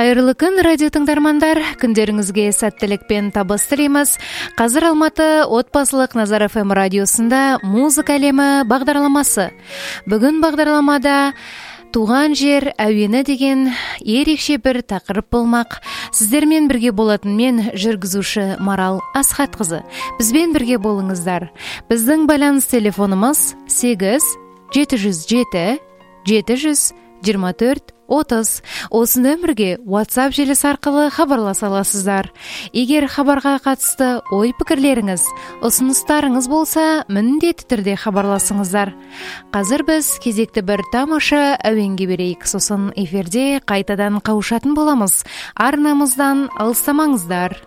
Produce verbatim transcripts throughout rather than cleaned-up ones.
Кайырлы күн, радио тыңдармандар. Күндеріңізге сәттілік пен табыс тілейміз. Қазір Алматы отбасылық Назар эф эм радиосында музыка әлемі бағдарламасы. Бүгін бағдарламада туған жер әуені деген ерекше бір тақырып болмақ. Сіздермен бірге болатын мен жүргізуші Марал Асхатқызы. Бізбен бірге болыңыздар. Біздің байланыс телефонымыз сегіз жеті жүз жеті жеті жүз жиырма төрт отыз. Осы нөмірге WhatsApp желісі арқылы хабарласа аласыздар. Егер хабарға қатысты ой пікірлеріңіз, ұсыныстарыңыз болса, міндетті түрде хабарласыңыздар. Қазір біз кезекті бір тамаша әуенге берейік. Сосын эфирде қайтадан қауышатын боламыз. Арнамыздан алыстамаңыздар.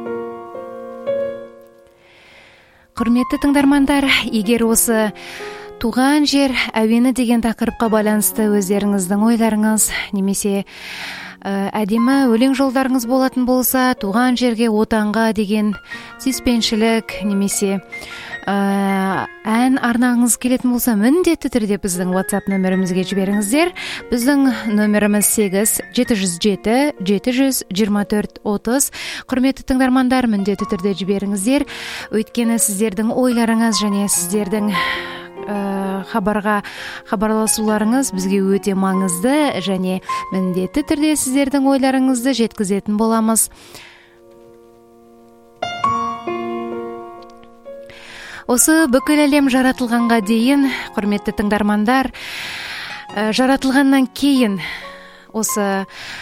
Құрметті тыңдармандар, егер осы туған жер әуені деген тақырыпқа байланысты өздеріңіздің ойларыңыз немесе әдемі өлең жолдарыңыз болатын болса, туған жерге, отанға деген сүйіспеншілік немесе ән арнағыңыз келетін болса, міндетті түрде біздің WhatsApp нөмірімізге жіберіңіздер. Біздің нөміріміз сегіз жеті жүз жеті жеті жүз жиырма төрт отыз. Құрметті тыңдармандар, міндетті түрде жіберіңіздер. Өйткені сіздердің ойларыңыз және сіздердің хабарға хабарласуларыңыз бізге өте маңызды және міндетті түрде сіздердің ойларыңызды жеткізетін боламыз. Осы бүкіл әлем жаратылғанға дейін, құрметті тыңдармандар, жаратылғаннан кейін осы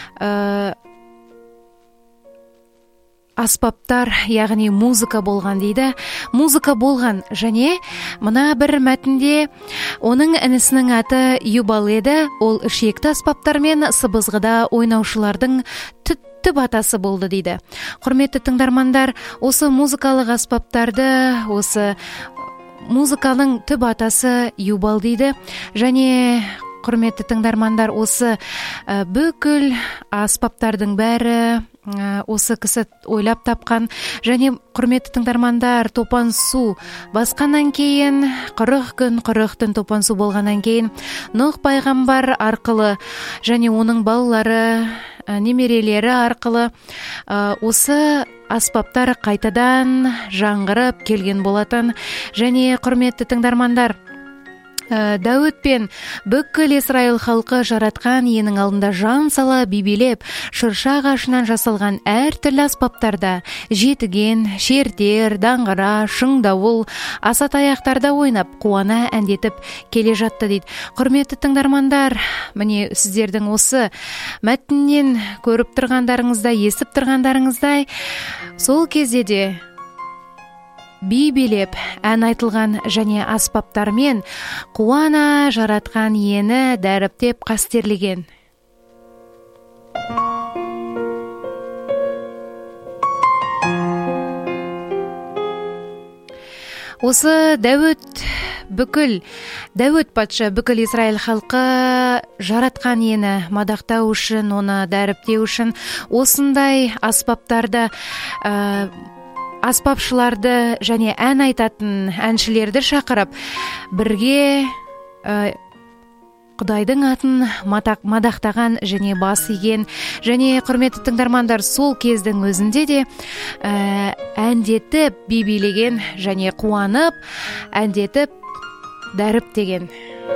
аспаптар, яғни музыка болған дейді. Музыка болған және мына бір мәтінде оның інісінің аты Юбал еді. Ол ішекті аспаптар мен сыбызғыда ойнаушылардың түп атасы болды дейді. Құрметті тыңдармандар, осы музыкалық аспаптарды, осы музыканың түп атасы Юбал дейді. Және құрметті тыңдармандар, осы бүкіл аспаптардың бәрі осы кісі ойлап тапқан. Және құрметті тыңдармандар, топан су басқаннан кейін, қырық күн қырық түн топан су болғаннан кейін, Нұх пайғамбар арқылы және оның балалары, немерелері арқылы осы аспаптар қайтадан жаңғырып келген болатын. Және құрметті тыңдармандар, Дәуіт пен бүкіл Израиль халқы жаратқан иенің алдында жан сала бибелеп, шырша ағашынан жасалған әртүрлі аспаптарда жетіген, шертер, даңғыра, шыңдауыл, асатаяқтарда ойнап, қуана әндетіп келе жатты дейді. Құрметті тыңдармандар, міне сіздердің осы мәтіннен көріп тұрғандарыңызда, естіп тұрғандарыңыздай, сол кезде де бибелеп ән айтылған және аспаптармен қуана жаратқан иені дәріптеп қастерлеген. Осы Дәуіт бүкіл Дәуіт патша бүкіл Израиль халқы жаратқан иені мадақтау үшін, оны дәріптеу үшін осындай аспаптарды аспапшыларды және ән айтатын әншілерді шақырып, бірге Құдайдың атын мадақтаған және бас иген. Және құрметті тыңдармандар, сол кездің өзінде де әндетіп, бибелеген және қуанып, әндетіп, дәріптеген.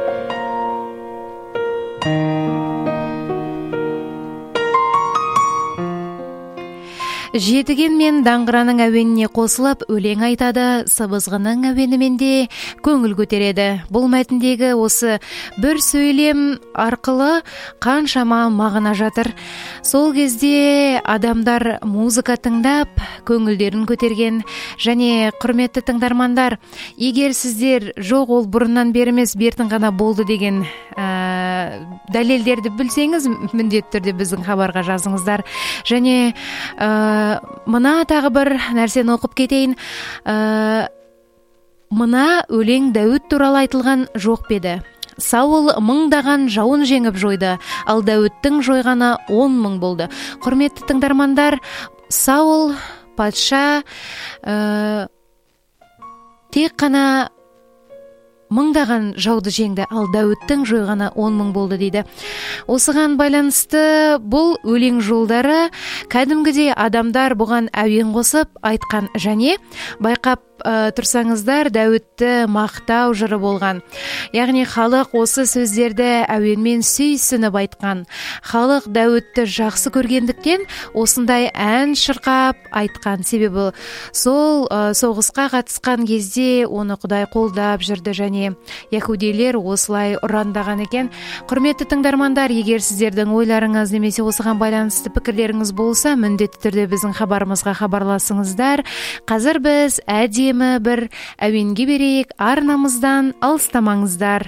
Жетіген мен даңғыраның әуеніне қосылып, өлең айтады, сыбызғының әуенімен де көңіл көтереді. Бұл мәтіндегі осы бір сөйлем арқылы қаншама мағына жатыр. Сол кезде адамдар музыка тыңдап, көңілдерін көтерген. Және құрметті тыңдармандар, егер сіздер жоқ ол бұрыннан бері емес, бертін ғана болды деген ә, дәлелдерді білсеңіз, міндетті түрде біздің хабарға жазыңыздар. Және ә, мына тағы бір нәрсені оқып кетейін. Ә, мына өлең Дәуіт туралы айтылған жоқ педі. Саул мыңдаған жауын жеңіп жойды, ал Дәуіттің жойғаны он мың болды. Құрметті тыңдармандар, Саул патша ә, тек қана мыңдаған жауды жеңді, ал Дәуіттің жойғаны он мың болды дейді. Осыған байланысты бұл өлең жолдары кәдімгідей адамдар бұған әуен қосып айтқан. Және байқап ә, тұрсаңыздар, Дәуітті мақтау жыры болған. Яғни халық осы сөздерді әуенмен сүйсініп айтқан. Халық Дәуітті жақсы көргендіктен осындай ән шырқап айтқан. Себебі сол ә, соғысқа қатысқан кезде оны Құдай қолдап жүрді және яһудилер осылай ұрандаған екен. Құрметті тыңдармандар, егер сіздердің ойларыңыз немесе осыған байланысты пікірлеріңіз болса, міндетті түрде біздің хабарымызға хабарласыңыздар. Қазір біз әдемі бір әуенге берейік, арнамыздан алыстамаңыздар.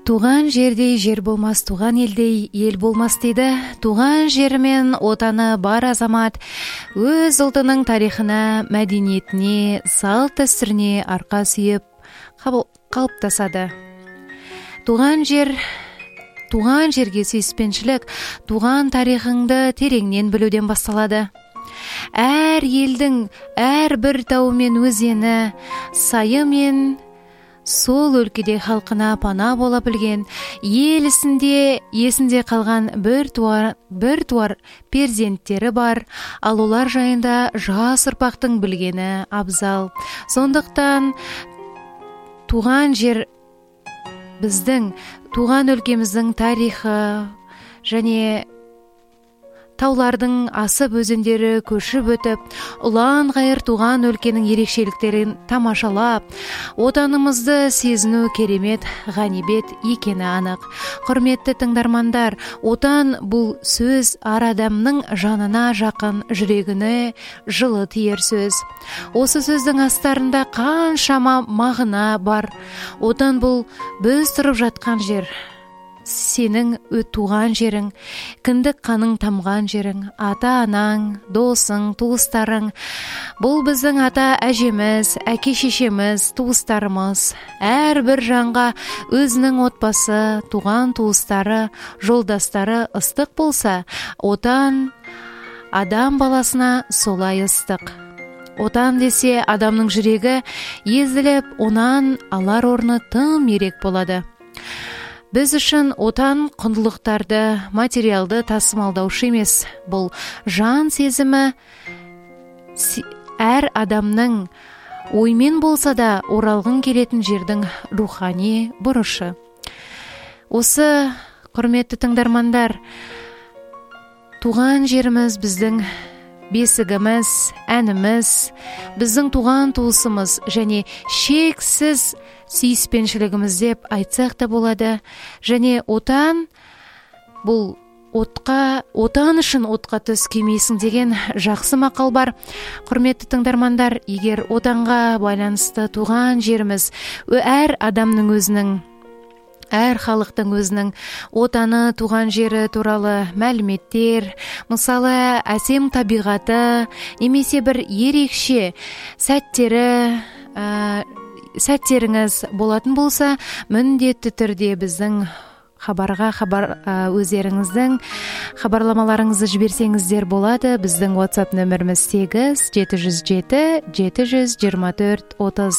Туған жердей жер болмас, туған елдей ел болмас дейді. Туған жері мен отаны бар азамат өз ұлтының тарихына, мәдениетіне, салт дәстүріне арқа сүйеп қалыптасады. Туған жер, туған жерге сүйіспеншілік, туған тарихыңды тереңнен білуден басталады. Әр елдің әр бір тауы мен өзені, сайы мен сол өлкеде халқына пана бола білген, ел ісінде есінде қалған бір туар, бір туар перзенттері бар, ал олар жайында жас ұрпақтың білгені абзал. Сондықтан туған жер біздің, туған өлкеміздің тарихы және таулардың асып өзендері көшіп өтіп, ұлан ғайыр туған өлкенің ерекшеліктерін тамашалап, отанымызды сезіну керемет ғанибет екені анық. Құрметті тыңдармандар, отан бұл сөз ар адамның жанына жақын, жүрегіне жылы тиер сөз. Осы сөздің астарында қаншама мағына бар. Отан бұл біз тұрып жатқан жер. Сенің туған жерің, кіндік қаның тамған жерің, ата-анаң, досың, туыстарың. Бұл біздің ата әжеміз, әке-шешеміз, туыстарымыз. Әр бір жанға өзінің отбасы, туған туыстары, жолдастары ыстық болса, отан адам баласына солай ыстық. Отан десе адамның жүрегі езіліп, онан алар орны тым ерек болады. Біз үшін отан құндылықтарды, материалды тасымалдаушы емес. Бұл жан сезімі әр адамның оймен болса да оралғың келетін жердің рухани бұрышы. Осы құрметті тыңдармандар, туған жеріміз біздің бесігіміз, әніміз, біздің туған туысымыз және шексіз сүйіспеншілігіміз деп айтсақ та болады. Және отан, бұл отқа, отан үшін отқа түс күймейсің деген жақсы мақал бар. Құрметті тыңдармандар, егер отанға байланысты туған жеріміз, әр адамның өзінің, әр халықтың өзінің отаны, туған жері туралы мәліметтер, мысалы әсем табиғаты, немесе бір ерекше сәттері, ә, сәттеріңіз болатын болса, міндетті түрде біздің хабарға хабар өздеріңіздің хабарламаларыңызды жіберсеңіздер болады. Біздің WhatsApp нөміріміз сегіз жеті жүз жеті жеті жүз жиырма төрт отыз.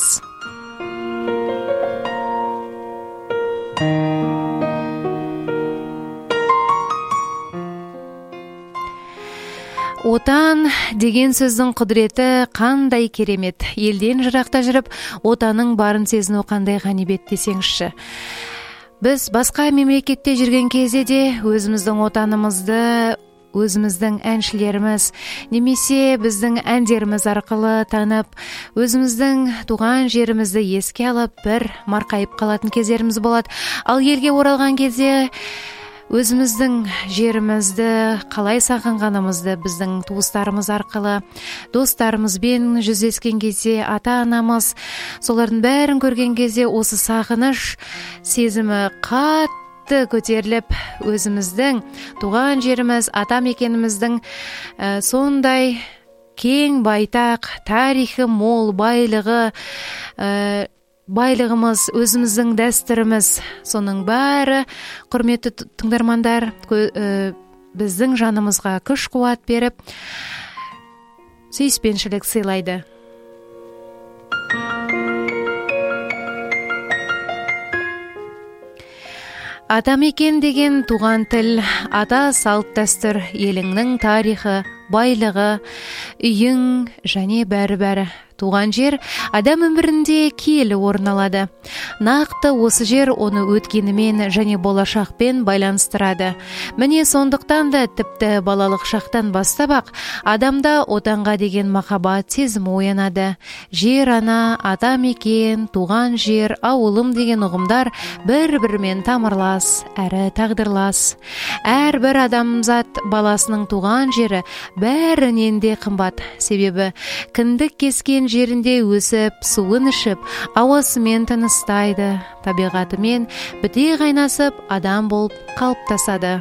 Отан деген сөздің құдіреті қандай керемет. Елден жырақта жүріп, отаның барын сезіну қандай ғанибет десеңізші. Біз басқа мемлекетте жүрген кезде де өзіміздің отанымызды, өзіміздің әншілеріміз, немесе біздің әндеріміз арқылы танып, өзіміздің туған жерімізді еске алып, бір марқайып қалатын кездеріміз болады. Ал елге оралған кезде өзіміздің жерімізді қалай сағынғанымызды біздің туыстарымыз арқылы, достарымызбен жүздескен кезде, ата-анамыз, солардың бәрін көрген кезде осы сағыныш сезімі қатты көтеріліп, өзіміздің туған жеріміз, ата мекеніміздің ә, сондай кең байтақ, тарихы мол, байлығы, ә, байлығымыз, өзіміздің дәстүріміз, соның бәрі, құрметті тыңдармандар, біздің жанымызға күш қуат беріп, сүйіспеншілік сыйлайды. Атамекен деген туған тіл, ата салт дәстүр, еліңнің тарихы, байлығы, үйің және бәрі-бәрі. Туған жер адам өмірінде киелі орын алады. Нақты осы жер оны өткенімен және болашақпен байланыстырады. Міне сондықтан да тіпті балалық шақтан бастап-ақ адамда отанға деген махаббат сезімі оянады. Жер ана, ата мекен, туған жер, ауылым деген ұғымдар бір-бірімен тамырлас, әрі тағдырлас. Әрбір адамзат баласының туған жері бәрінен де қымбат. Себебі кіндік кескен жерінде өсіп, суын ішіп, ауасымен тыныстайды, табиғатымен біте қайнасып, адам болып қалыптасады.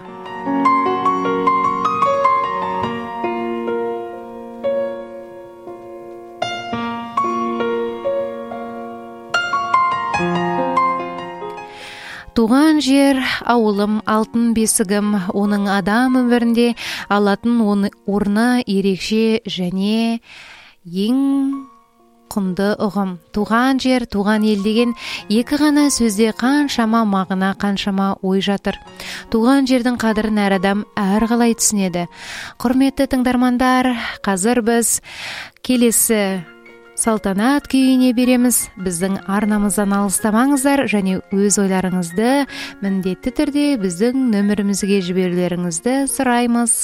Туған жер, ауылым, алтын бесігім, оның адам өмірінде алатын орны ерекше және ең құнды ұғым. Туған жер, туған ел деген екі ғана сөзде қаншама мағына, қаншама ой жатыр. Туған жердің қадірін әр адам әр қалай түсінеді. Құрметті тыңдармандар, қазір біз келесі салтанат күйіне береміз. Біздің арнамыздан алыстамаңыздар және өз ойларыңызды міндетті түрде біздің нөмірімізге жіберулеріңізді сұраймыз.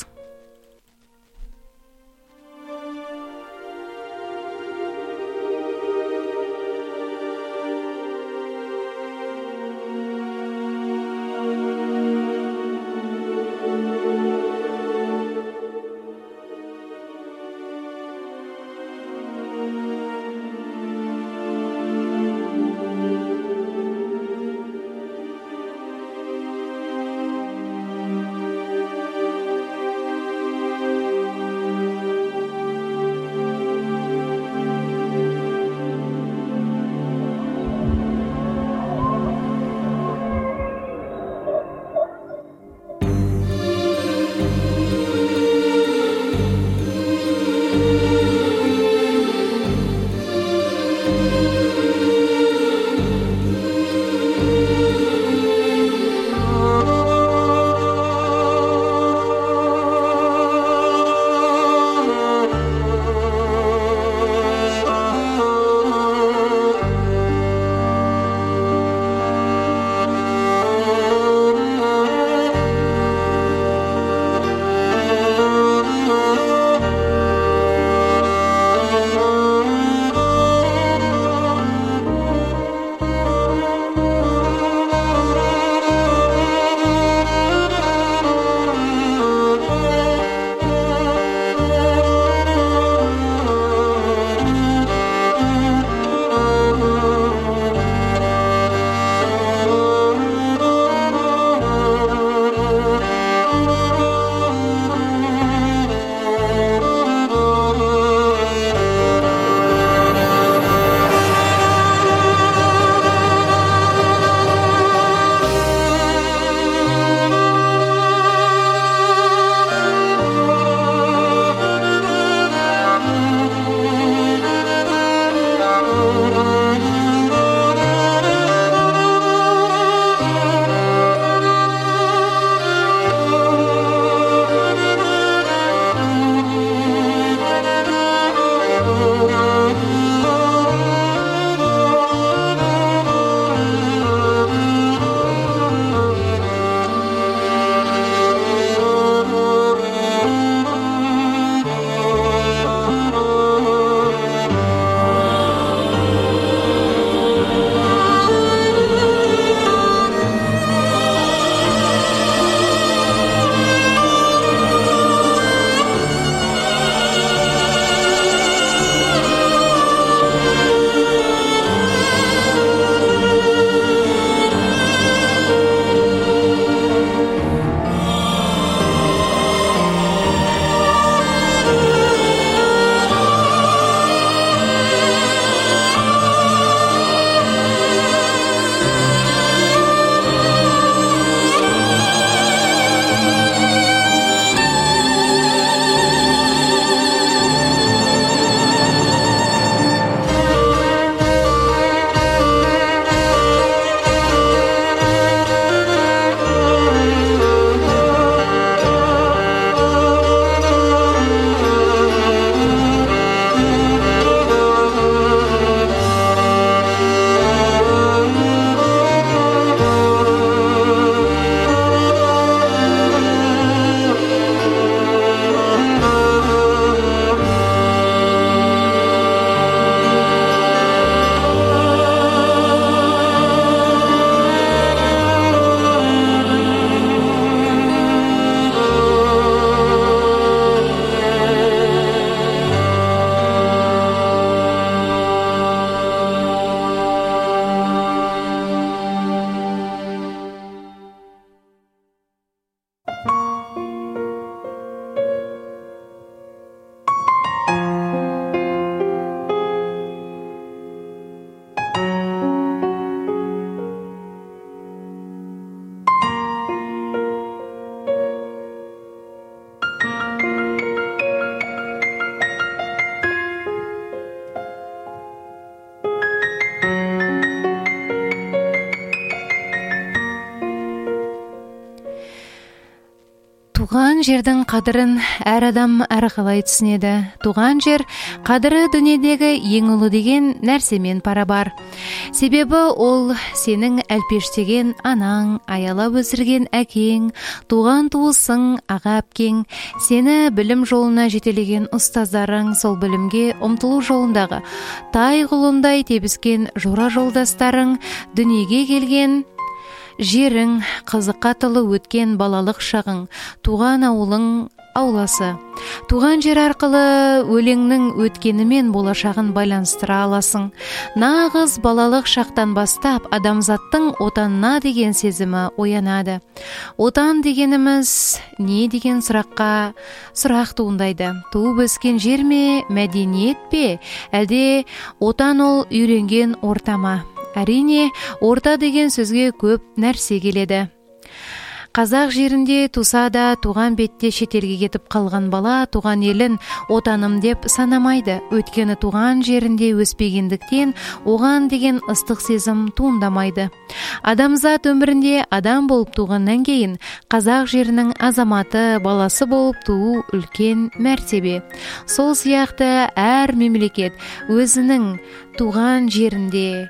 Туған жердің қадірін әр адам әрқалай түсінеді. Туған жер қадірі дүниедегі ең ұлы деген нәрсемен пара-бар. Себебі ол сенің әлпештеген анаң, аялап өсірген әкең, туған туысың, аға әпкең, сені білім жолына жетелеген ұстаздарың, сол білімге ұмтылу жолындағы тай құлындай тебіскен жора жолдастарың, дүниеге келген жерің, қызыққа толы өткен балалық шағың, туған ауылың, ауласы. Туған жер арқылы өлеңнің өткенімен болашағын байланыстыра аласың. Нағыз балалық шақтан бастап адамзаттың отанына деген сезімі оянады. Отан дегеніміз не деген сұраққа сұрақ туындайды. Туып өскен жер ме, мәдениет пе, әлде отан ол үйренген ортама? Әрине, орта деген сөзге көп нәрсе келеді. Қазақ жерінде туса да туған бетте шетелге кетіп қалған бала туған елін отаным деп санамайды. Өйткені туған жерінде өспегендіктен оған деген ыстық сезім туындамайды. Адамзат өмірінде адам болып туғаннан кейін қазақ жерінің азаматы, баласы болып туу үлкен мәртебе. Сол сияқты әр мемлекет өзінің туған жерінде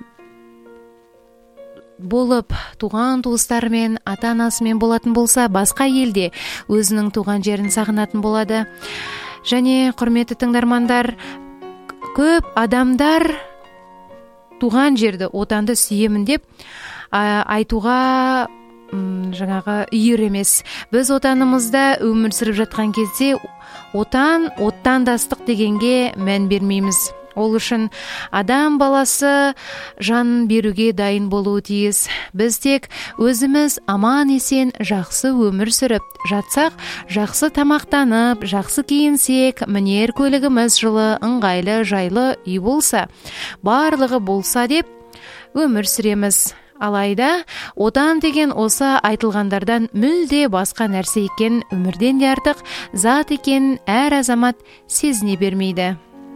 болып, туған туыстарымен, ата-анасымен болатын болса, басқа елде өзінің туған жерін сағынатын болады. Және құрметті тыңдармандар, көп адамдар туған жерді, отанды сүйемін деп айтуға жаңағы үйір емес. Біз отанымызда өмір сүріп жатқан кезде отан, оттандастық дегенге мән бермейміз. Ол үшін адам баласы жанын беруге дайын болуы тиіс. Біз тек өзіміз аман есен жақсы өмір сүріп жатсақ, жақсы тамақтанып, жақсы киінсек, мінер көлігіміз жылы, ыңғайлы, жайлы үй болса, барлығы болса деп өмір сүреміз. Алайда, отан деген осы айтылғандардан мүлде басқа нәрсе екен, өмірден де артық зат екен әр азамат сезіне бермейді.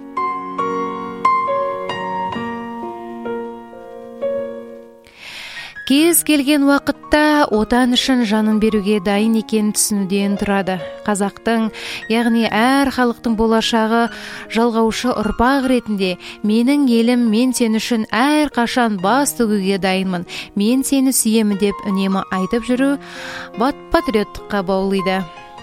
Кез келген уақытта отан үшін жанын беруге дайын екен түсінуден тұрады. Қазақтың, яғни әр халықтың болашағы жалғаушы ұрпақ ретінде менің елім, мен сен үшін әр қашан бас төгуге дайынмын, мен сені сүйемін деп үнемі айтып жүру патриоттыққа баулиды.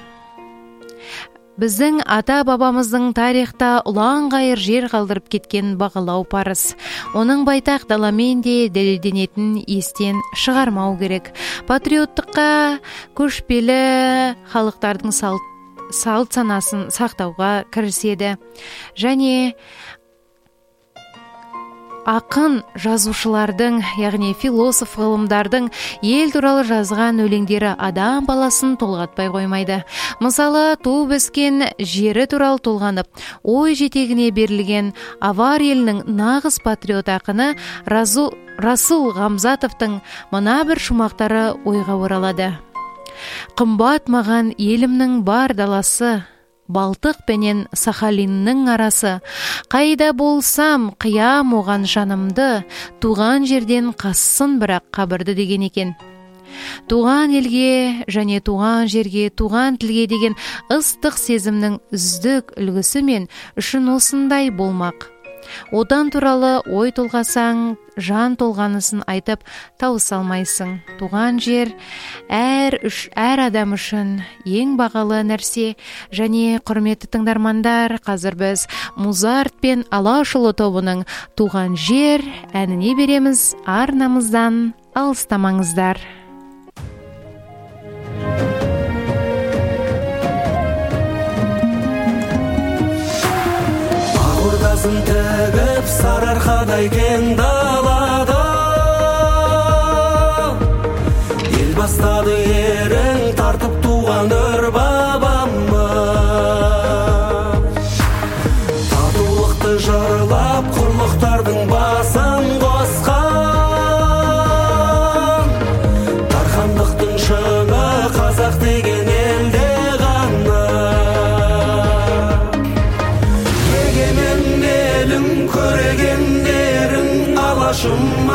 Біздің ата-бабамыздың тарихта ұлан ғайыр жер қалдырып кеткен бағалау парыз. Оның байтақ даламен де дәлелденетін естен шығармау керек. Патриоттыққа көшпелі халықтардың салт, салт санасын сақтауға кіріседі. Және ақын жазушылардың, яғни философ ғылымдардың ел туралы жазған өлеңдері адам баласын толғатпай қоймайды. Мысалы, туып өскен жері туралы толғанып, ой жетегіне берілген авар елінің нағыз патриот ақыны Расул Ғамзатовтың мына бір шумақтары ойға оралады. Қымбат маған елімнің бар даласы, Балтық пенен Сахалиннің арасы, қайда болсам қиям оған жанымды, туған жерден қассын бірақ қабірді деген екен. Туған елге және туған жерге, туған тілге деген ыстық сезімнің үздік үлгісі мен үшін осындай болмақ. Отан туралы ой толғасаң, жан толғанысын айтып тауыса алмайсың. Туған жер әр үш әр адам үшін ең бағалы нәрсе. Және құрметті тыңдармандар, қазір біз Музарт пен Алашұлы тобының Туған жер әніне береміз. Арнамыздан алыстамаңыздар. Тігіп сарыарқадай кең далада ел бастады ерің тартып туғандар бабамы. Татулықты жырлап құрлықтардың басын қосқан, тархандықтың шыңы қазақ деген елде ғана. Көрегендерің алашым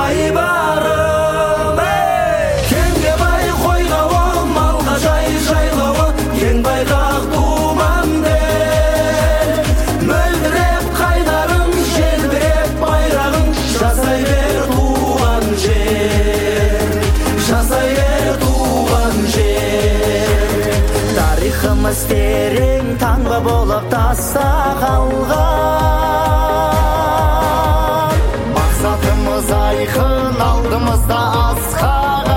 айбарым, кеңге бай қойға ол малға жай жайлауы, намыс терең таңба болып таста қалған. Мақсатымыз айқын, алдымызда асқақ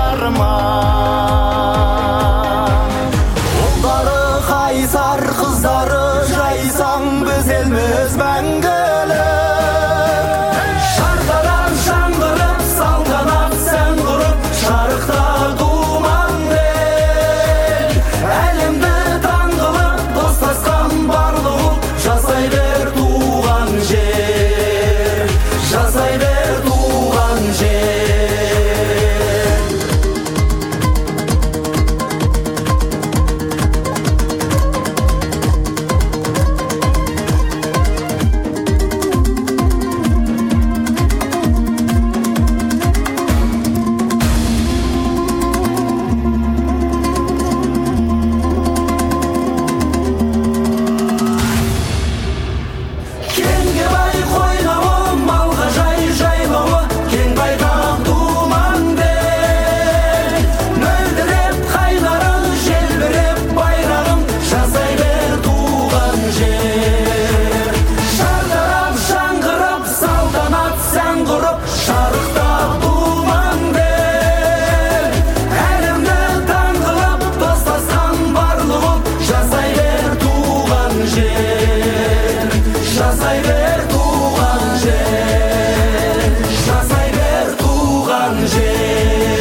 арман. Ұлдары қайсар, қыздары жайсаң, біз елміз мәңгілік. Шартарап жаңғырып, салтанат сән құрып, шарықта думан бел. Әлемді таңғылып, достасқан барлығы, жасай бер туған жер, жасай бер туған жер. Кеңге бай қойнауы, малға жай жайлауы, кең байтақ думан бел. Мөлдіреп қайнарың, желбіреп байрағың, жасай бер туған жер. Шартарап жаңғырып, салтанат сән құрып, шарықта думан бел. Әлемді таңғылып, достасқан барлығы, жасай бер туған жер, жасай бер туған жер, жасай бер туған жер.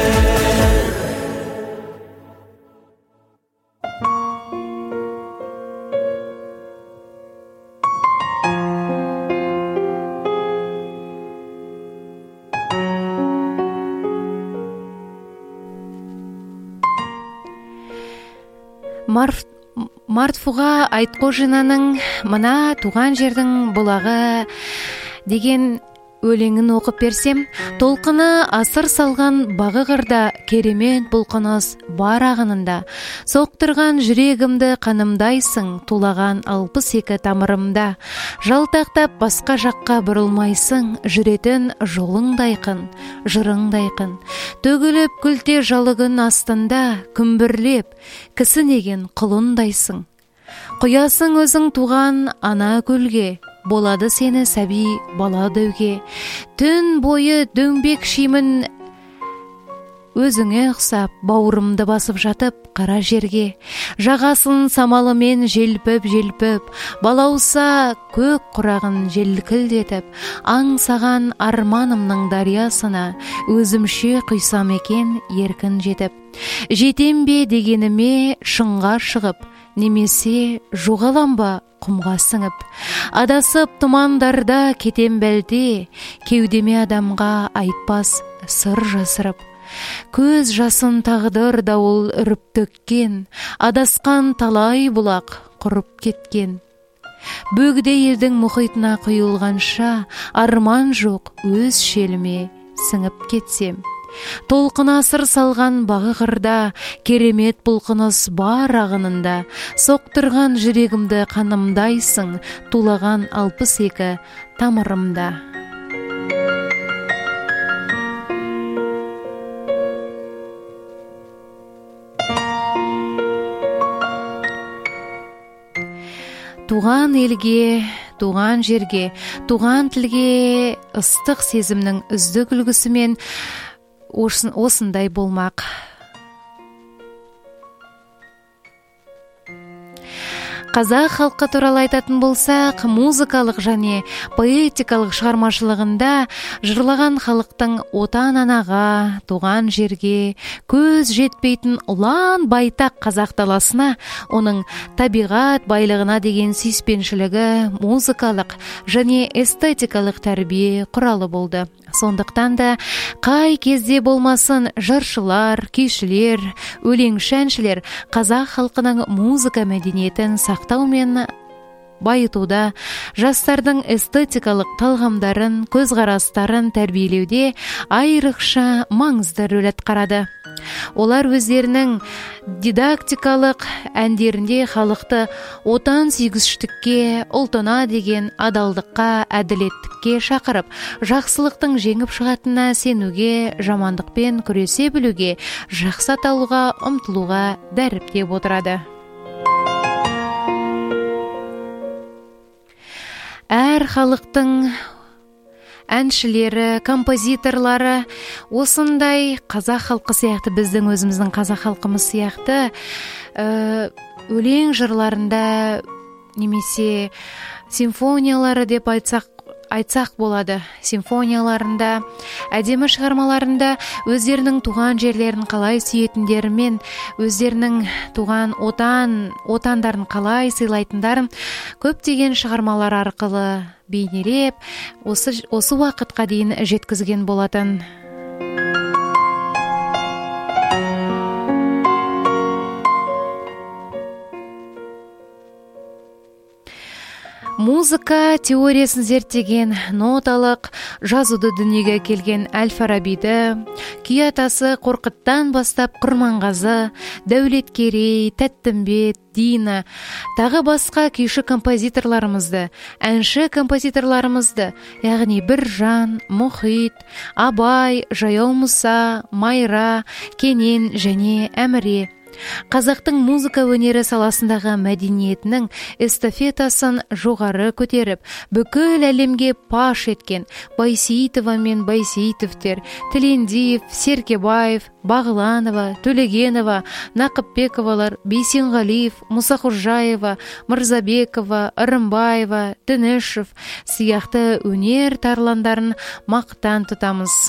Марф- Мартфуға Айтқожинаның «Мына туған жердің бұлағы» деген өлеңін оқып берсем, толқыны асыр салған бағы қырда, керемет бұлқыныс бар ағынында, соқтырған жүрегімді қанымдайсың, тулаған алпыс екі тамырымда, жалтақтап басқа жаққа бұрылмайсың, жүретін жолыңдайқын, жырыңдайқын, төгіліп күлте жалығын астында, күмбірлеп, кісінеген құлындайсың. Құясың өзің туған ана көлге, болады сені сәби бала деуге. Түн бойы дөңбек шимін өзіңе ұқсап, бауырымды басып жатып қара жерге. Жағасын самалымен желпіп-желпіп, балауса көк құрағын желкілдетіп, аңсаған арманымның дариясына өзімше құйсам екен еркін жетіп. Жетем бе дегеніме шыңға шығып, немесе жоғалам ба құмға сіңіп. Адасып тұмандарда кетем бәлде, кеудеме адамға айтпас сыр жасырып. Көз жасын тағдыр дауыл үріп төккен, адасқан талай бұлақ құрып кеткен. Бөгде елдің мұхитына құйылғанша, арман жоқ өз шеліме сіңіп кетсем. Толқын асыр салған бағы қырда, керемет бұлқыныс бар ағынында, соқтырған жүрегімді қанымдайсың, тулаған алпыс екі тамырымда. Туған елге, туған жерге, туған тілге ыстық сезімнің үздік үлгісімен осындай болмақ. Қазақ халқы туралы айтатын болсақ, музыкалық және поэтикалық шығармашылығында жырлаған халықтың отан анаға, туған жерге, көз жетпейтін ұлан байтақ қазақ даласына, оның табиғат байлығына деген сүйіспеншілігі музыкалық және эстетикалық тәрбие құралы болды. Сондықтан да қай кезде болмасын жыршылар, күйшілер, өлеңші-әншілер қазақ халқының музыка мәдениетін сақтау мен байытуда, жастардың эстетикалық талғамдарын, көзқарастарын тәрбиелеуде айрықша маңызды рөл атқарады. Олар өздерінің дидактикалық әндерінде халықты отан сүйгіштікке, ұлтына деген адалдыққа, әділеттікке шақырып, жақсылықтың жеңіп шығатынына сенуге, жамандықпен күресе білуге, жақсы аталуға, ұмтылуға дәріптеп отырады. әр халықтың әншілері, композиторлары осындай қазақ халқы сияқты, біздің өзіміздің қазақ халқымыз сияқты ә, өлең жырларында немесе симфониялары деп айтсақ айтсақ болады, симфонияларында, әдемі шығармаларында өздерінің туған жерлерін қалай сүйетіндерімен, өздерінің туған отан, отандарын қалай сыйлайтындарын көптеген шығармалар арқылы бейнелеп, осы, осы уақытқа дейін жеткізген болатын. Музыка теориясын зерттеген ноталық жазуды дүниеге келген Әл-Фарабиді, күй атасы Қорқыттан бастап Құрманғазы, Дәулеткерей, Тәттімбет, Дина, тағы басқа күйші композиторларымызды, әнші композиторларымызды, яғни Біржан, Мұхит, Абай, Жаяу Мұса, Майра, Кенен және Әміре қазақтың музыка өнері саласындағы мәдениетінің эстафетасын жоғары көтеріп, бүкіл әлемге паш еткен Байсейітова мен Байсейітовтер, Тілендиев, Серкебаев, Бағланова, Төлегенова, Нақыпбековалар, Бейсенғалиев, Мұсақожаева, Мырзабекова, Ырымбаева, Дінішев сияқты өнер тарландарын мақтан тұтамыз.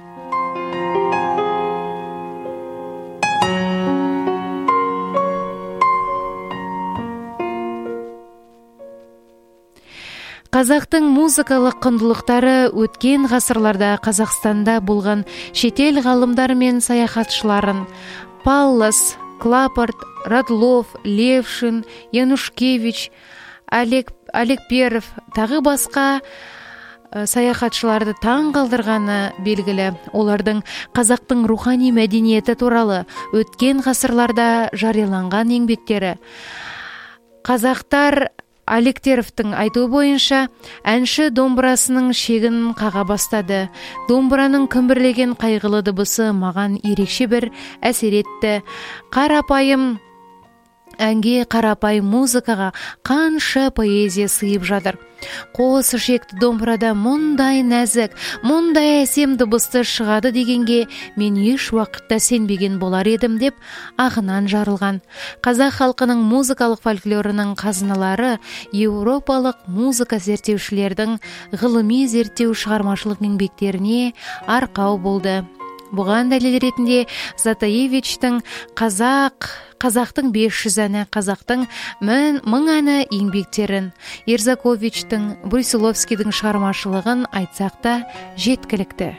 Қазақтың музыкалық құндылықтары өткен ғасырларда Қазақстанда болған шетел ғалымдар мен саяхатшыларын Паллас, Клапарт, Радлов, Левшин, Янушкевич, Олег, Олекперов тағы басқа саяхатшыларды таң қалдырғаны белгілі. Олардың қазақтың рухани мәдениеті туралы өткен ғасырларда жарияланған еңбектері. Қазақтар Олектеровтың айтуы бойынша әнші домбырасының шегін қаға бастады. Домбыраның күмбірлеген қайғылы дыбысы маған ерекше бір әсер етті. Қарапайым әнге, қарапайым музыкаға қанша поэзия сыйып жатыр. Қос ішекті домбырада мұндай нәзік, мұндай әсем дыбысты шығады дегенге мен еш уақытта сенбеген болар едім деп ағынан жарылған. Қазақ халқының музыкалық фольклорының қазыналары еуропалық музыка зерттеушілердің ғылыми зерттеу шығармашылық еңбектеріне арқау болды. Бұған дәлел ретінде Затаевичтің қазақ, қазақтың бес жүз әні, қазақтың мың әні еңбектерін, Ерзаковичтің, Брусиловскийдің шығармашылығын айтсақ та жеткілікті.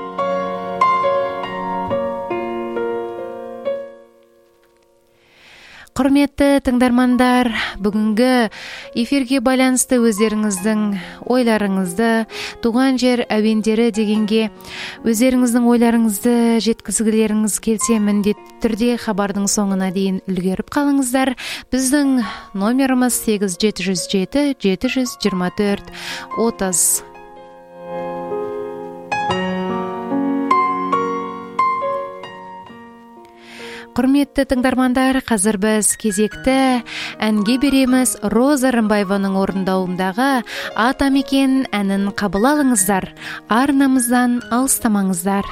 Құрметті тыңдармандар, бүгінгі эфирге байланысты өздеріңіздің ойларыңызды, туған жер әуендері дегенге өздеріңіздің ойларыңызды жеткізгілеріңіз келсе, міндетті түрде хабардың соңына дейін үлгеріп қалыңыздар. Біздің номеріміз сегіз жеті жүз жеті жеті жүз жиырма төрт отыз. Құрметті тыңдармандар, қазір біз кезекті әнге береміз. Роза Рымбаеваның орындауындағы Атамекен әнін қабыл алыңыздар. Арнамыздан алыстамаңыздар.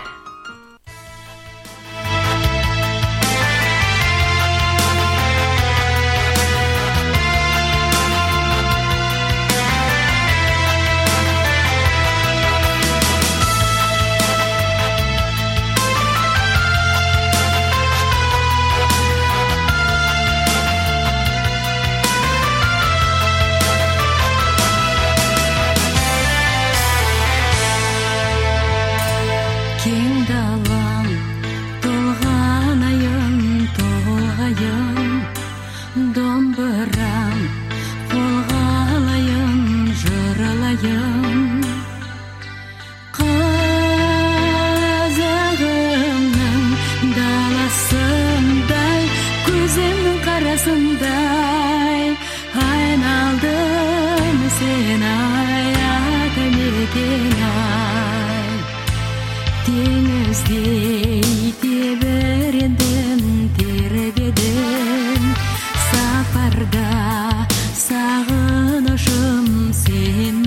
Сағынышым сен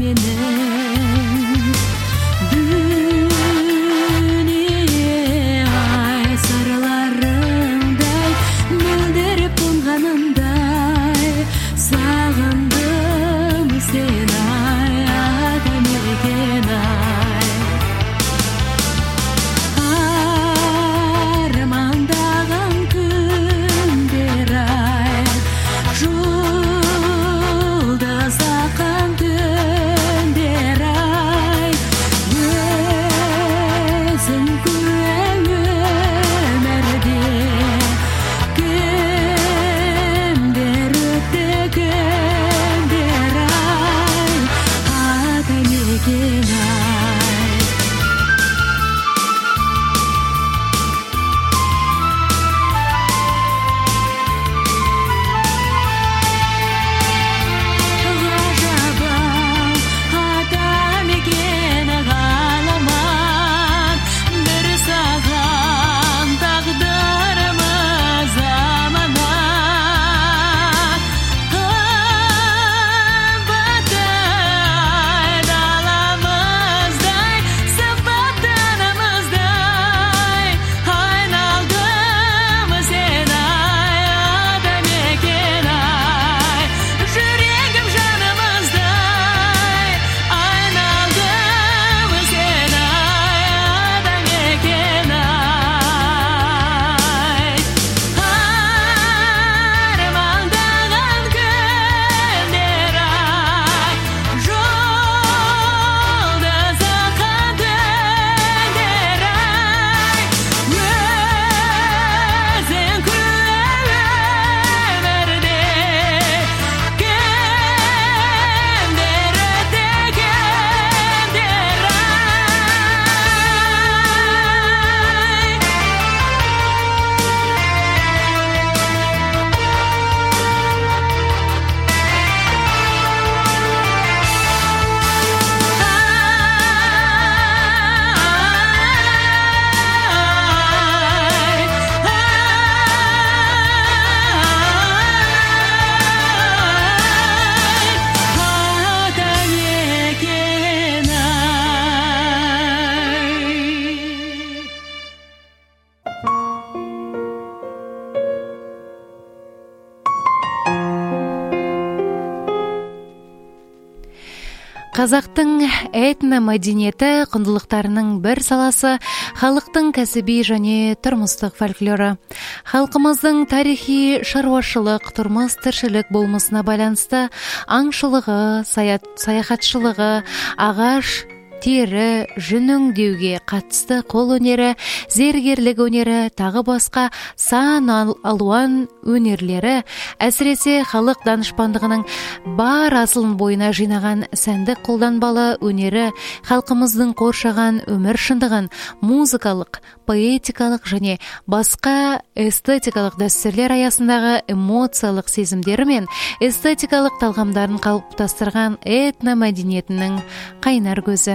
Қазақтың этно мәдениеті құндылықтарының бір саласы халықтың кәсіби және тұрмыстық фольклоры. Халқымыздың тарихи шаруашылық, тұрмыс тіршілік болмысына байланысты аңшылығы, саяхатшылығы, ағаш тері, жүн өңдеуге қатысты қол өнері, зергерлік өнері, тағы басқа сан алуан өнерлері, әсіресе халық данышпандығының бар асылын бойына жинаған сәндік қолданбалы өнері халқымыздың қоршаған өмір шындығын музыкалық, поэтикалық және басқа эстетикалық дәстүрлер аясындағы эмоциялық сезімдері мен эстетикалық талғамдарын қалыптастырған этно мәдениетінің қайнар көзі.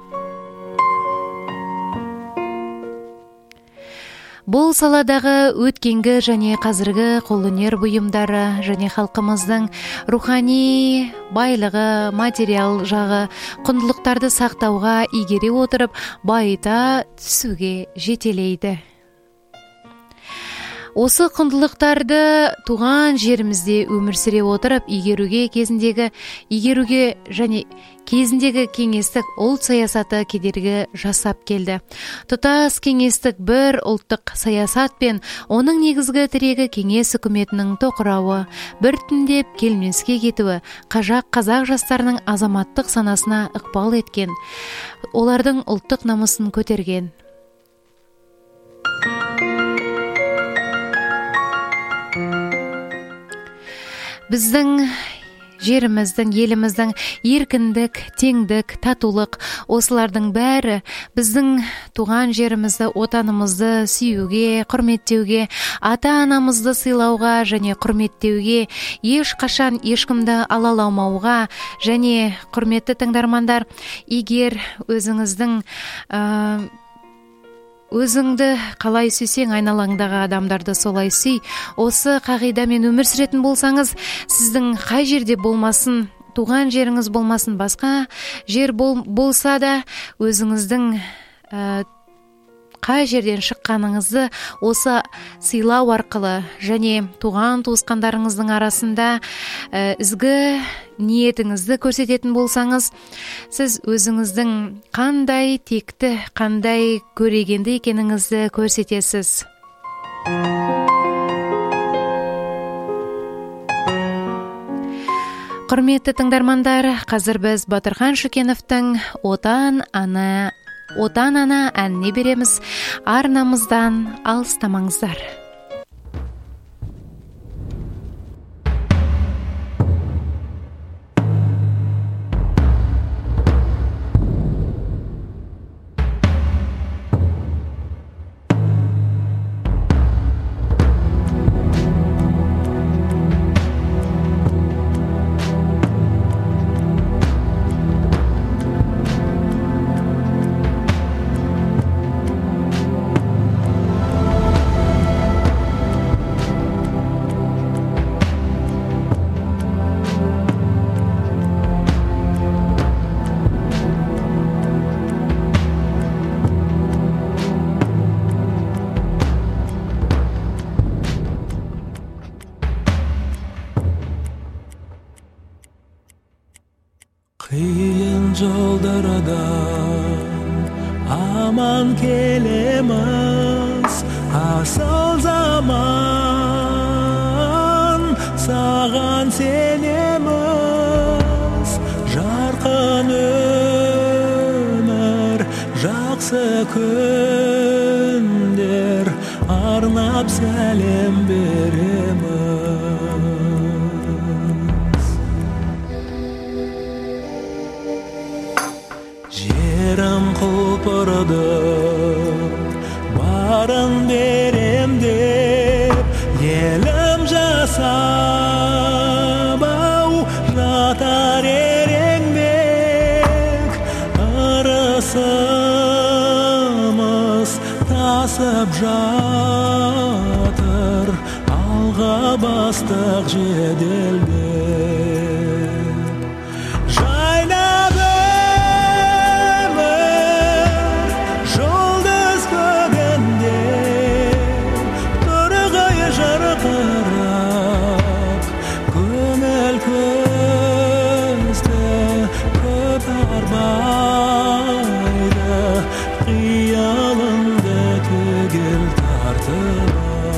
Бұл саладағы өткенгі және қазіргі қолөнер бұйымдары және халқымыздың рухани байлығы, материал жағы құндылықтарды сақтауға игере отырып, байыта түсуге жетелейді. Осы құндылықтарды туған жерімізде өмір сүре отырып, игеруге кезіндегі игеруге және кезіндегі кеңестік ұлт саясаты кедергі жасап келді. Тұтас кеңестік бір ұлттық саясат пен оның негізгі тірегі кеңес үкіметінің тоқырауы, біртіндеп келмеске кетуі қазақ қазақ жастарының азаматтық санасына ықпал еткен, олардың ұлттық намысын көтерген. Біздің жеріміздің, еліміздің еркіндік, теңдік, татулық, осылардың бәрі біздің туған жерімізді, отанымызды сүюге, құрметтеуге, ата-анамызды сыйлауға және құрметтеуге, ешқашан ешкімді алаламауға және құрметті тыңдармандар, егер өзіңіздің ә, өзіңді қалай сүйсең, айналаңдағы адамдарды солай сүй. Осы қағидамен өмір сүретін болсаңыз, сіздің қай жерде болмасын, туған жеріңіз болмасын, басқа жер бол, болса да, өзіңіздің ә, қай жерден шыққаныңызды осы сыйлау арқылы және туған туысқандарыңыздың арасында ә, ізгі ниетіңізді көрсететін болсаңыз, сіз өзіңіздің қандай текті, қандай көрегенді екеніңізді көрсетесіз. Құрметті тыңдармандар, қазір біз Батырхан Шүкеновтың Отан ана Отан ана әніне береміз. Арнамыздан алыстамаңыздар. қиын жолдардан аман келеміз, асыл заман саған сенеміз. Жарқын өмір, жақсы күндер арнап сәлем береміз. Жерім құлпырды, барын берем деп, елім жасап ау жатар ереңбек. Ырысымыз тасып жатыр, алға бастық жеделдеп. Жайнап өмір жұлдыз көгінде, тұрғай жарқырап, көңіл көзді көп арбайды, қиялыңды түгел тартып.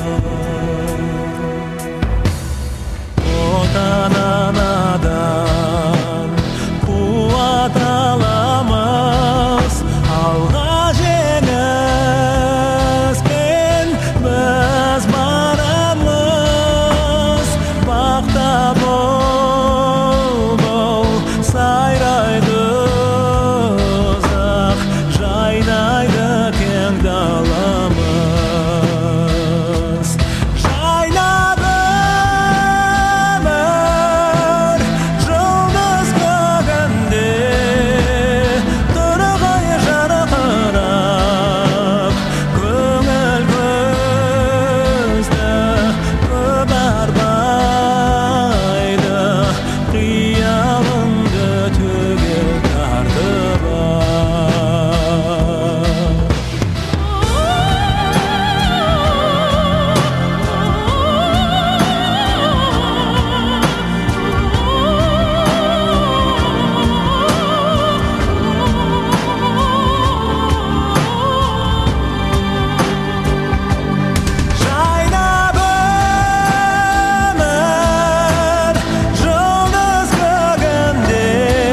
Отан анадан қуат аламыз, алға жеңіспен біз барамыз. Бақта бол-бол сайрайды ұзақ, жайнайды кең даламыз. Жайнап өмір жұлдыз көгінде, тұрғай жарқырап, көңіл көзді көп арбайды, қиялыңды түгел тартып Жайнап өмір жұлдыз көгінде,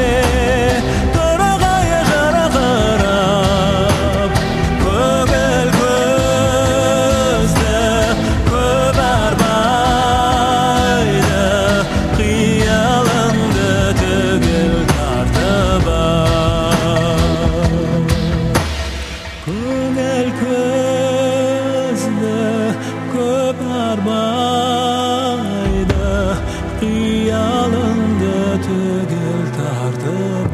тұрғай жарқырап, көңіл көзді көп арбайды, қиялыңды түгел тартып көңіл көзді көп арбайды, қиялыңды түгел тартып.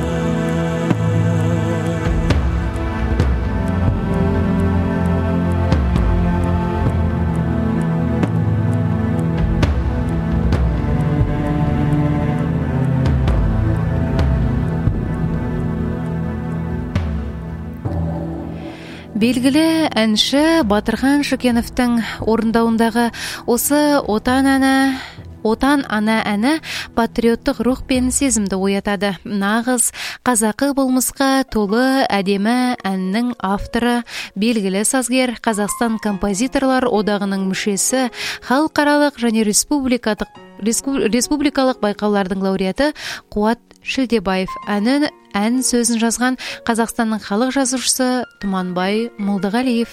Белгілі әнші Батырхан Шүкеновтың орындауындағы осы отан ана Отан ана әні патриоттық рух пен сезімді оятады. Нағыз қазақы болмысқа толы әдемі әннің авторы, белгілі сазгер, Қазақстан композиторлар одағының мүшесі, халықаралық және республикалық республикалық байқаулардың лауреаты Қуат Шілдебаев. Әнін ән сөзін жазған Қазақстанның халық жазушысы Тұманбай Молдағалиев.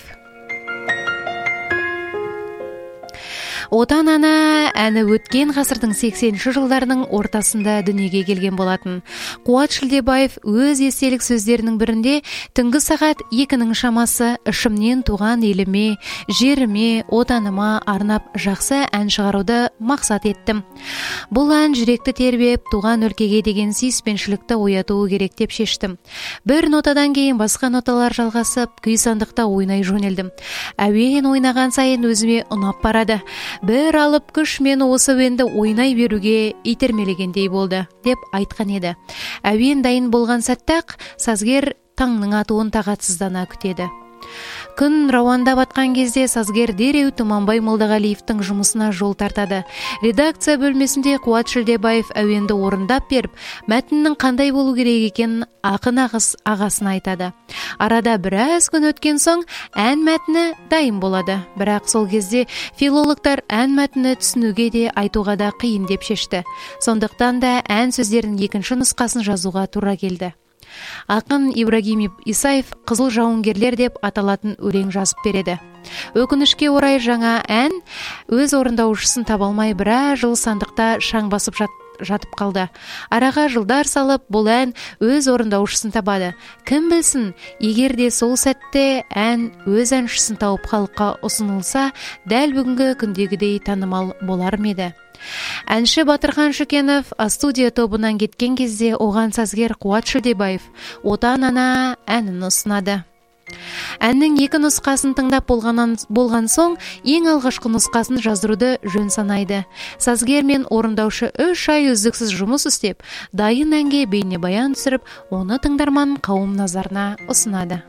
Отан ана әні өткен ғасырдың сексенінші жылдарының ортасында дүниеге келген болатын. Қуат Шілдебаев өз естелік сөздерінің бірінде түнгі сағат екінің шамасы ішімнен туған еліме, жеріме, отаныма арнап жақсы ән шығаруды мақсат еттім. Бұл ән жүректі тербеп, туған өлкеге деген сүйіспеншілікті оятуы керек деп шештім. Бір нотадан кейін басқа ноталар жалғасып, күй сандықта ойнай жөнелдім. Әуен ойнаған сайын өзіме ұнап барады. Бір алып күш мені осы әуенді ойнай беруге итермелегендей болды, деп айтқан еді. Әуен дайын болған сәтте-ақ сазгер таңның атуын тағатсыздана күтеді. Күн рауандап аткан кезде сазгер дереу Туманбай Молдогалиевдин жумусуна жол тартады. Редакция бөлмесинде Кубат Шилдебаев әуенди орундап берип, мәтіндің кандай болу керек экенин акын агыс агасына айтады. Арада бир аз күн өткен соң ән мәтіні дайым болады. Бірақ сол кезде филологтар ән мәтіні түсінуге де айтуға да кыйын деп шешті. Сондықтан да ән сөздерінің екінші нұсқасын жазуға тура келді. Акын Ибрагим Исаев Кызыл жауынгерлер деп аталатын өлең жазып береді. Өкүнүшкө орай жаңа ән өз орындаушысын таба алмай біраз жыл сандықта шаң басып жат, жатып қалды. Араға жылдар салып, бұл ән өз орындаушысын табады. Кім білсін, егер де сол сәтте ән өз әншісін тауып халыққа ұсынылса, дәл бүгінгі күндегідей танымал болар ма еді? Әнші Батырхан Шүкенов студия тобынан кеткен кезде оған сазгер Кубат Шилдебаев Отан ана әнін ұсынады. Әннің екі нұсқасын тыңдап болған, болған соң ең алғашқы нұсқасын жаздыруды жөн санайды. Сазгер мен орындаушы үш ай үздіксіз жұмыс істеп, дайын әнге бейнебаян түсіріп, оны тыңдарман қауым назарына ұсынады.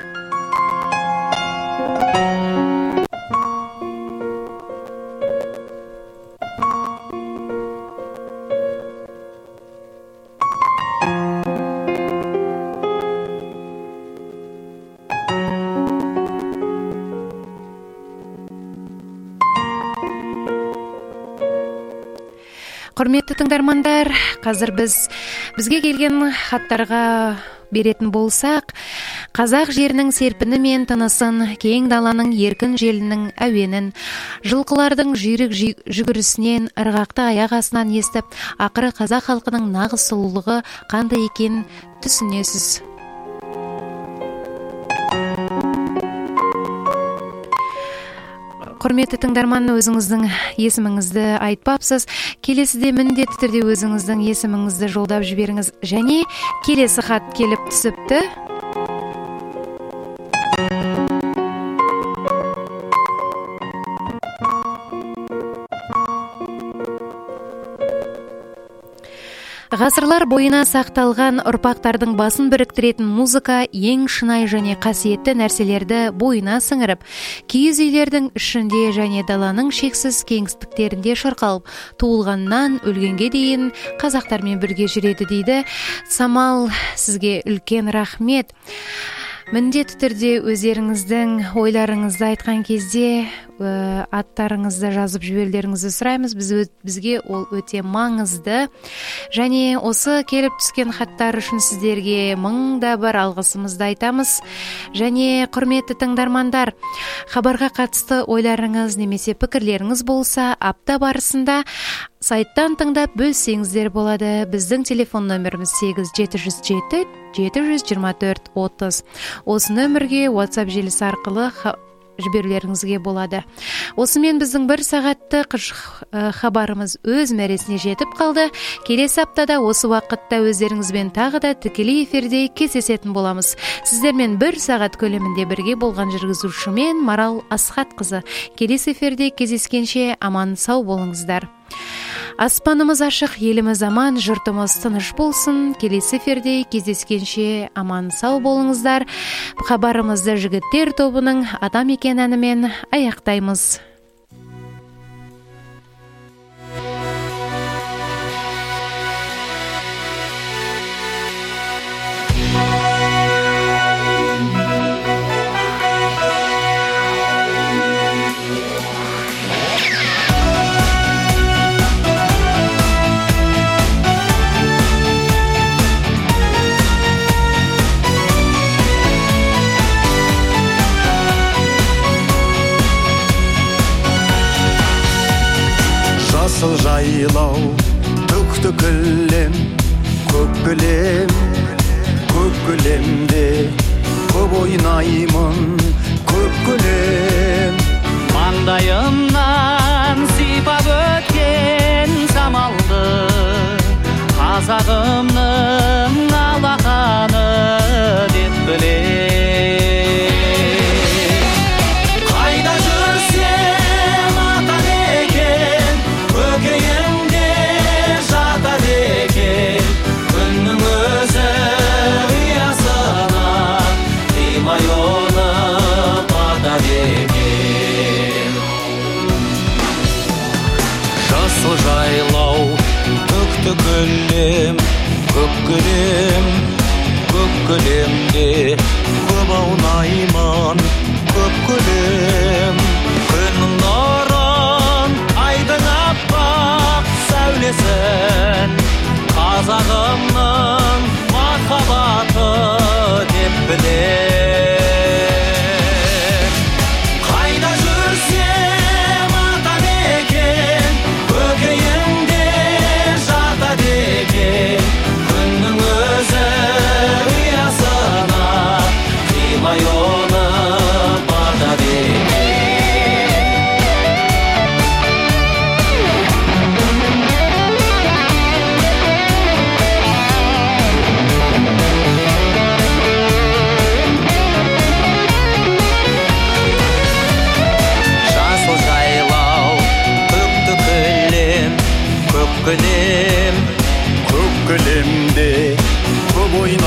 Құрметті тыңдармандар, қазір біз бізге келген хаттарға беретін болсақ, қазақ жерінің серпіні мен тынысын, кең даланың еркін желінің әуенін, жылқылардың жүйрік жүгірісінен, ырғақты аяқ астынан естіп, ақыры қазақ халқының нағыз сұлулығы қандай екен түсінесіз. Құрметті тыңдарман, өзіңіздің есіміңізді айтпапсыз. Келесіде міндетті түрде өзіңіздің есіміңізді жолдап жіберіңіз. Және келесі хат келіп түсіпті. Ғасырлар бойына сақталған ұрпақтардың басын біріктіретін музыка ең шынай және қасиетті нәрселерді бойына сіңіріп, киіз үйлердің ішінде және даланың шексіз кеңістіктерінде шырқалып, туылғаннан өлгенге дейін қазақтармен бірге жүреді дейді. Самал, сізге үлкен рахмет. Міндетті түрде өздеріңіздің ойларыңызды айтқан кезде ә, аттарыңызды жазып жіберулеріңізді сұраймыз. Біз, бізге ол өте маңызды. Және осы келіп түскен хаттар үшін сіздерге мыңда бір алғысымызды айтамыз. Және құрметті тыңдармандар, хабарға қатысты ойларыңыз немесе пікірлеріңіз болса, апта барысында сайттан тыңдап бөлсеңіздер болады. Біздің телефон нөміріміз сегіз жеті жүз жеті жеті жүз жиырма төрт отыз. Осы нөмірге WhatsApp желісі арқылы жіберулеріңізге болады. Осымен біздің бір сағаттық хабарымыз өз мәресіне жетіп қалды. Келесі аптада осы уақытта өздеріңізбен тағы да тікелей эфирде кездесетін боламыз. Сіздермен бір сағат көлемінде бірге болған жүргізушімен Марал Асхатқызы. Келесі эфирде кездескенше аман сау болыңыздар. Аспанымыз ашық, еліміз аман, жұртымыз тыныш болсын. Келесі эфирде кездескенше аман сау болыңыздар. Хабарымызды жігіттер тобының Адам екен әнімен аяқтаймыз. Жасыл жайлау, төкті кілем, көк кілем, көк кілемде көп ойнаймын, көк кілем. Маңдайымнан сипап өткен самалды, қазағымның алақаны деп білем. Күннің өзі ұясынан қимай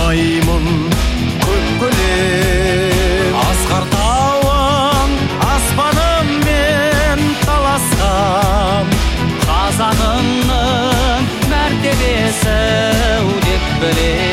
алмаймын көп білем. Асқар тауың аспаныммен таласқан, қазағыңның мәртебесі деп білем.